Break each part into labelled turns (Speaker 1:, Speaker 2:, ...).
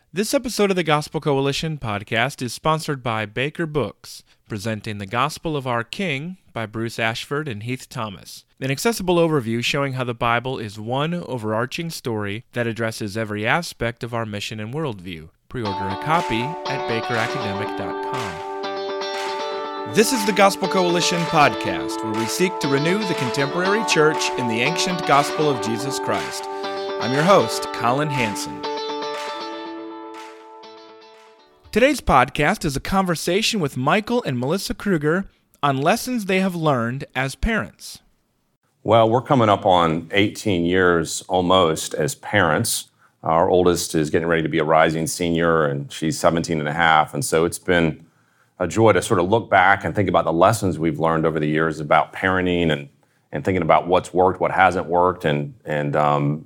Speaker 1: This episode of the Gospel Coalition podcast is sponsored by Baker Books, presenting The Gospel of Our King by Bruce Ashford and Heath Thomas, an accessible overview showing how the Bible is one overarching story that addresses every aspect of our mission and worldview. Pre-order a copy at bakeracademic.com. This is the Gospel Coalition podcast, where we seek to renew the contemporary church in the ancient gospel of Jesus Christ. I'm your host, Colin Hansen. Today's podcast is a conversation with Michael and Melissa Kruger on lessons they have learned as parents.
Speaker 2: Well, we're coming up on 18 years almost as parents. Our oldest is getting ready to be a rising senior, and she's 17 and a half. And so it's been a joy to sort of look back and think about the lessons we've learned over the years about parenting and thinking about what's worked, what hasn't worked. And when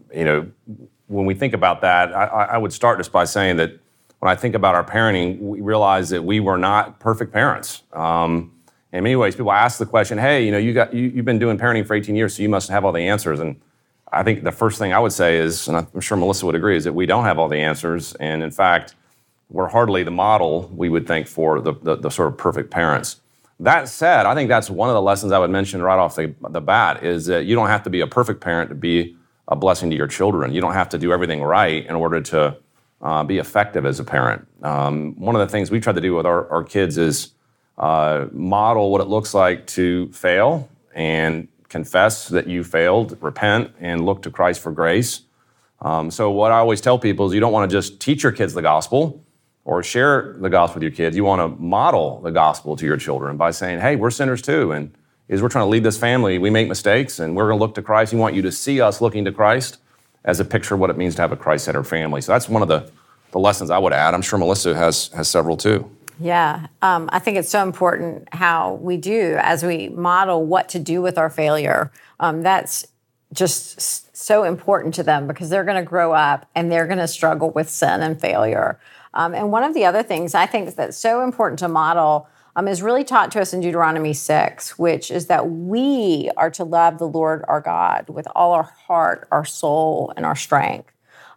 Speaker 2: we think about that, I would start just by saying that when I think about our parenting, we realize that we were not perfect parents. In many ways, people ask the question, hey, you've been doing parenting for 18 years, so you must have all the answers. And I think the first thing I would say is, and I'm sure Melissa would agree, is that we don't have all the answers. And in fact, we're hardly the model, we would think, for the sort of perfect parents. That said, I think that's one of the lessons I would mention right off the bat, is that you don't have to be a perfect parent to be a blessing to your children. You don't have to do everything right in order to be effective as a parent. One of the things we try to do with our kids is model what it looks like to fail and confess that you failed, repent, and look to Christ for grace. So what I always tell people is you don't want to just teach your kids the gospel or share the gospel with your kids. You want to model the gospel to your children by saying, hey, we're sinners too, and as we're trying to lead this family, we make mistakes, and we're going to look to Christ. We want you to see us looking to Christ as a picture of what it means to have a Christ-centered family. So that's one of the lessons I would add. I'm sure Melissa has several too.
Speaker 3: Yeah, I think it's so important how we do as we model what to do with our failure. That's just so important to them because they're going to grow up and they're going to struggle with sin and failure. And one of the other things I think that's so important to model is really taught to us in Deuteronomy 6, which is that we are to love the Lord our God with all our heart, our soul, and our strength.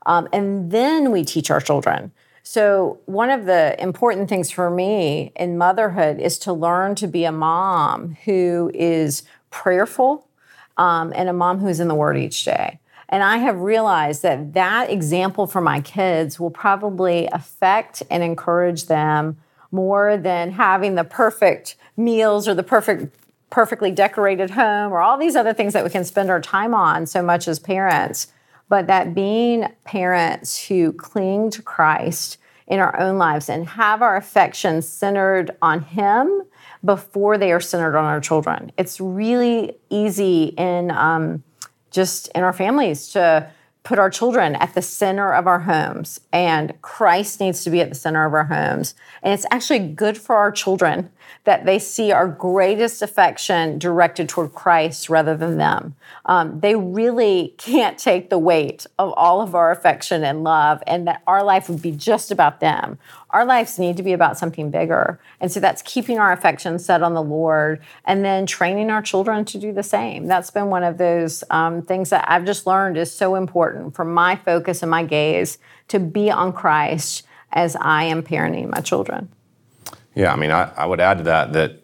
Speaker 3: And then we teach our children. So one of the important things for me in motherhood is to learn to be a mom who is prayerful and a mom who's in the Word each day. And I have realized that example for my kids will probably affect and encourage them more than having the perfect meals or the perfectly decorated home or all these other things that we can spend our time on so much as parents. But that being parents who cling to Christ in our own lives and have our affections centered on Him before they are centered on our children. It's really easy in just in our families to put our children at the center of our homes, and Christ needs to be at the center of our homes. And it's actually good for our children that they see our greatest affection directed toward Christ rather than them. They really can't take the weight of all of our affection and love, and that our life would be just about them. Our lives need to be about something bigger. And so that's keeping our affection set on the Lord and then training our children to do the same. That's been one of those things that I've just learned is so important for my focus and my gaze to be on Christ as I am parenting my children.
Speaker 2: Yeah, I mean, I would add to that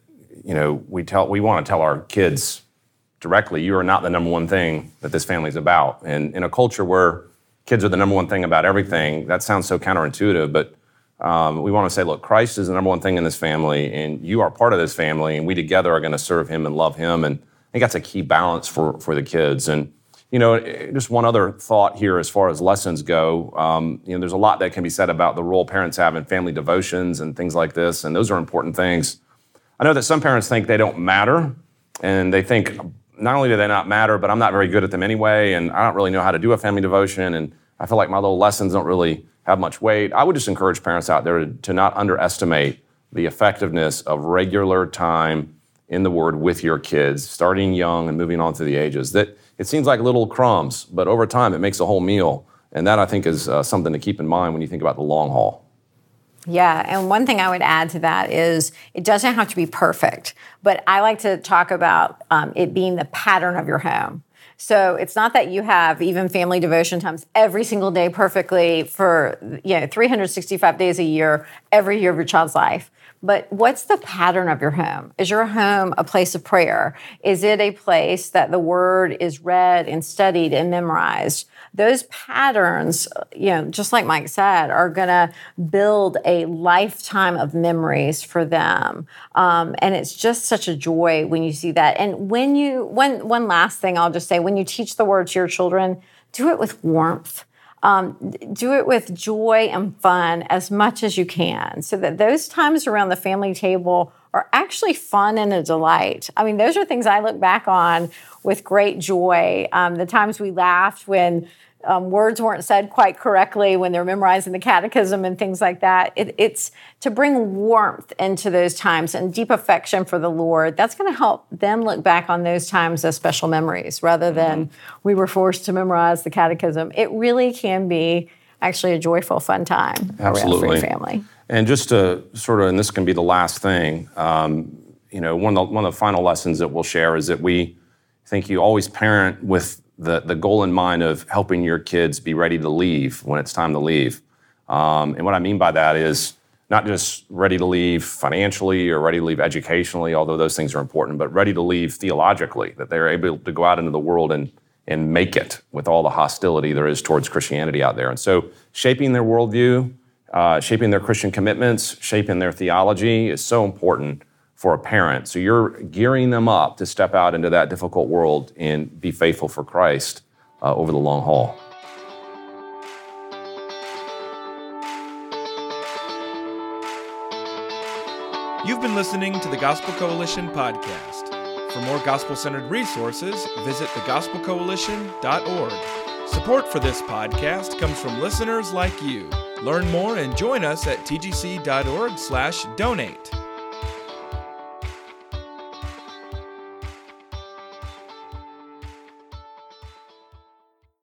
Speaker 2: we want to tell our kids directly, you are not the number one thing that this family is about. And in a culture where kids are the number one thing about everything, that sounds so counterintuitive, but we want to say, look, Christ is the number one thing in this family, and you are part of this family, and we together are going to serve Him and love Him. And I think that's a key balance for the kids. And, just one other thought here as far as lessons go. There's a lot that can be said about the role parents have in family devotions and things like this, and those are important things. I know that some parents think they don't matter, and they think not only do they not matter, but I'm not very good at them anyway, and I don't really know how to do a family devotion, and I feel like my little lessons don't really have much weight. I would just encourage parents out there to not underestimate the effectiveness of regular time in the Word with your kids, starting young and moving on through the ages. That it seems like little crumbs, but over time it makes a whole meal. And that, I think, is something to keep in mind when you think about the long haul.
Speaker 3: Yeah, and one thing I would add to that is it doesn't have to be perfect, but I like to talk about it being the pattern of your home. So it's not that you have even family devotion times every single day perfectly for 365 days a year, every year of your child's life. But what's the pattern of your home? Is your home a place of prayer? Is it a place that the word is read and studied and memorized? Those patterns, just like Mike said, are going to build a lifetime of memories for them. And it's just such a joy when you see that. And one last thing I'll just say, when you teach the word to your children, do it with warmth. Do it with joy and fun as much as you can, so that those times around the family table are actually fun and a delight. I mean, those are things I look back on with great joy. The times we laughed when words weren't said quite correctly, when they're memorizing the catechism and things like that. It's to bring warmth into those times and deep affection for the Lord. That's going to help them look back on those times as special memories rather than we were forced to memorize the catechism. It really can be actually a joyful, fun time around for your family.
Speaker 2: And just to sort of, and this can be the last thing, one of the final lessons that we'll share is that we think you always parent with the goal in mind of helping your kids be ready to leave when it's time to leave. And what I mean by that is not just ready to leave financially or ready to leave educationally, although those things are important, but ready to leave theologically, that they're able to go out into the world and make it with all the hostility there is towards Christianity out there. And so shaping their worldview, shaping their Christian commitments, shaping their theology is so important for a parent. So you're gearing them up to step out into that difficult world and be faithful for Christ over the long haul.
Speaker 1: You've been listening to the Gospel Coalition podcast. For more gospel-centered resources, visit thegospelcoalition.org. Support for this podcast comes from listeners like you. Learn more and join us at tgc.org/donate.